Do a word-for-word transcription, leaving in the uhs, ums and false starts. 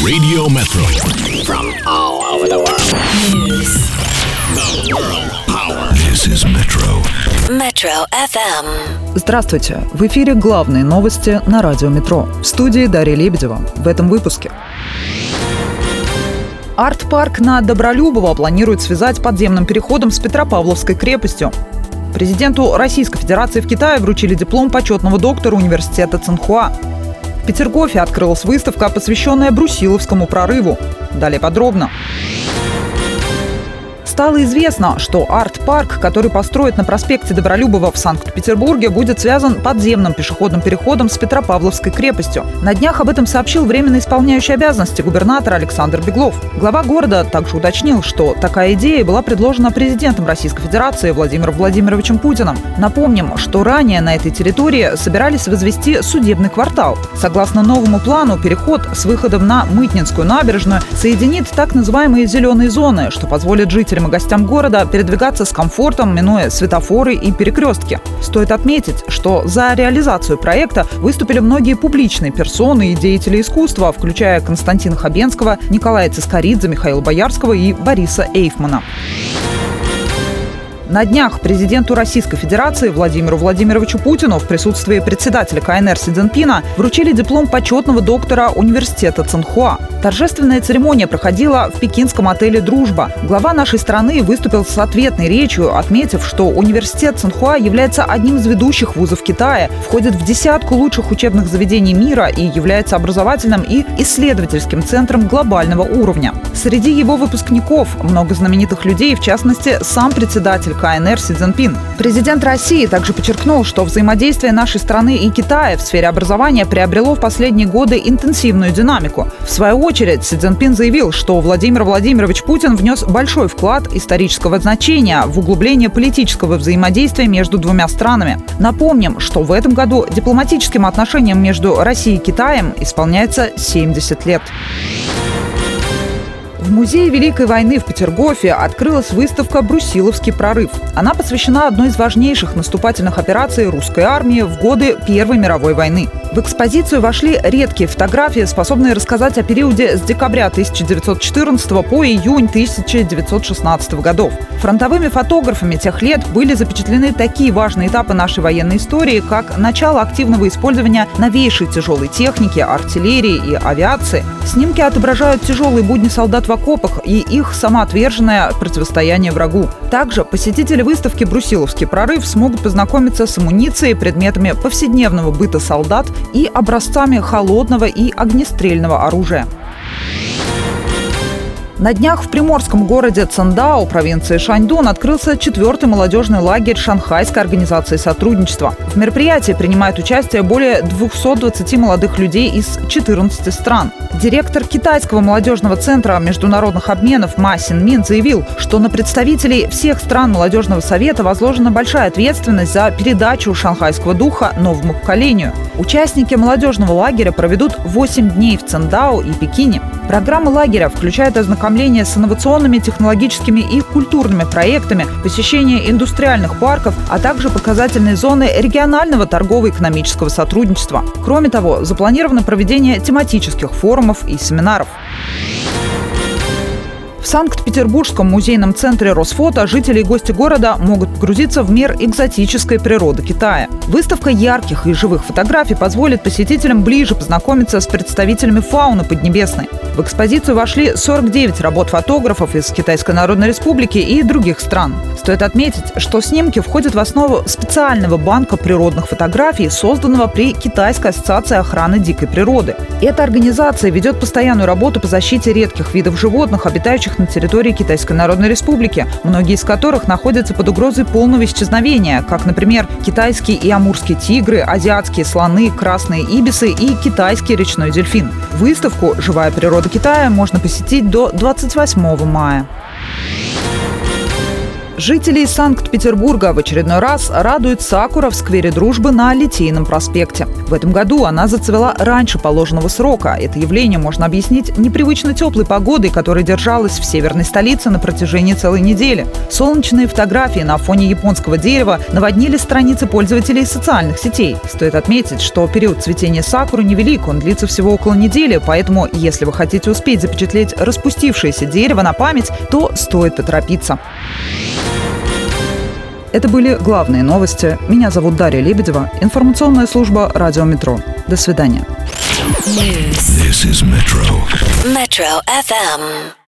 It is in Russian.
Radio Metro. From all over the world. News. The world power. This is Metro. Metro эф эм. Здравствуйте! В эфире главные новости на радио Метро. В студии Дарья Лебедева. В этом выпуске. Арт-парк на Добролюбово планируют связать подземным переходом с Петропавловской крепостью. Президенту Российской Федерации в Китае вручили диплом почетного доктора университета Цинхуа. В Петергофе открылась выставка, посвященная Брусиловскому прорыву. Далее подробно. Стало известно, что арт-парк, который построят на проспекте Добролюбова в Санкт-Петербурге, будет связан подземным пешеходным переходом с Петропавловской крепостью. На днях об этом сообщил временно исполняющий обязанности губернатора Александр Беглов. Глава города также уточнил, что такая идея была предложена президентом Российской Федерации Владимиром Владимировичем Путиным. Напомним, что ранее на этой территории собирались возвести судебный квартал. Согласно новому плану, переход с выходом на Мытнинскую набережную соединит так называемые зеленые зоны, что позволит жителям и гостям города передвигаться с комфортом, минуя светофоры и перекрестки. Стоит отметить, что за реализацию проекта выступили многие публичные персоны и деятели искусства, включая Константина Хабенского, Николая Цискоридзе, Михаила Боярского и Бориса Эйфмана. На днях президенту Российской Федерации Владимиру Владимировичу Путину в присутствии председателя ка эн эр Си Цзиньпина вручили диплом почетного доктора университета Цинхуа. Торжественная церемония проходила в пекинском отеле «Дружба». Глава нашей страны выступил с ответной речью, отметив, что университет Цинхуа является одним из ведущих вузов Китая, входит в десятку лучших учебных заведений мира и является образовательным и исследовательским центром глобального уровня. Среди его выпускников много знаменитых людей, в частности, сам председатель ка эн эр Си Цзиньпин. Президент России также подчеркнул, что взаимодействие нашей страны и Китая в сфере образования приобрело в последние годы интенсивную динамику. В свою очередь, Си Цзиньпин заявил, что Владимир Владимирович Путин внес большой вклад исторического значения в углубление политического взаимодействия между двумя странами. Напомним, что в этом году дипломатическим отношениям между Россией и Китаем исполняется семьдесят лет. В Музее Великой войны в Петергофе открылась выставка «Брусиловский прорыв». Она посвящена одной из важнейших наступательных операций русской армии в годы Первой мировой войны. В экспозицию вошли редкие фотографии, способные рассказать о периоде с декабря тысяча девятьсот четырнадцатого по июнь тысяча девятьсот шестнадцатого годов. Фронтовыми фотографами тех лет были запечатлены такие важные этапы нашей военной истории, как начало активного использования новейшей тяжелой техники, артиллерии и авиации. Снимки отображают тяжелые будни солдат в окопах и их самоотверженное противостояние врагу. Также посетители выставки «Брусиловский прорыв» смогут познакомиться с амуницией, предметами повседневного быта солдат и образцами холодного и огнестрельного оружия. На днях в приморском городе Циндао, провинции Шаньдун, открылся четвертый молодежный лагерь Шанхайской организации сотрудничества. В мероприятии принимают участие более двухсот двадцати молодых людей из четырнадцати стран. Директор китайского молодежного центра международных обменов Ма Синмин заявил, что на представителей всех стран молодежного совета возложена большая ответственность за передачу шанхайского духа новому поколению. Участники молодежного лагеря проведут восемь дней в Циндао и Пекине. Программа лагеря включает ознакомление с инновационными, технологическими и культурными проектами, посещение индустриальных парков, а также показательные зоны регионального торгово-экономического сотрудничества. Кроме того, запланировано проведение тематических форумов и семинаров. В Санкт-Петербургском музейном центре Росфото жители и гости города могут погрузиться в мир экзотической природы Китая. Выставка ярких и живых фотографий позволит посетителям ближе познакомиться с представителями фауны Поднебесной. В экспозицию вошли сорок девять работ фотографов из Китайской Народной Республики и других стран. Стоит отметить, что снимки входят в основу специального банка природных фотографий, созданного при Китайской ассоциации охраны дикой природы. Эта организация ведет постоянную работу по защите редких видов животных, обитающих на территории Китайской Народной Республики, многие из которых находятся под угрозой полного исчезновения, как, например, китайские и амурские тигры, азиатские слоны, красные ибисы и китайский речной дельфин. Выставку «Живая природа Китая» можно посетить до двадцать восьмого мая. Жителей Санкт-Петербурга в очередной раз радует сакура в сквере Дружбы на Литейном проспекте. В этом году она зацвела раньше положенного срока. Это явление можно объяснить непривычно теплой погодой, которая держалась в северной столице на протяжении целой недели. Солнечные фотографии на фоне японского дерева наводнили страницы пользователей социальных сетей. Стоит отметить, что период цветения сакуры невелик, он длится всего около недели, поэтому, если вы хотите успеть запечатлеть распустившееся дерево на память, то стоит поторопиться. Это были главные новости. Меня зовут Дарья Лебедева. Информационная служба «Радио Метро». До свидания. This is Metro. Metro эф эм.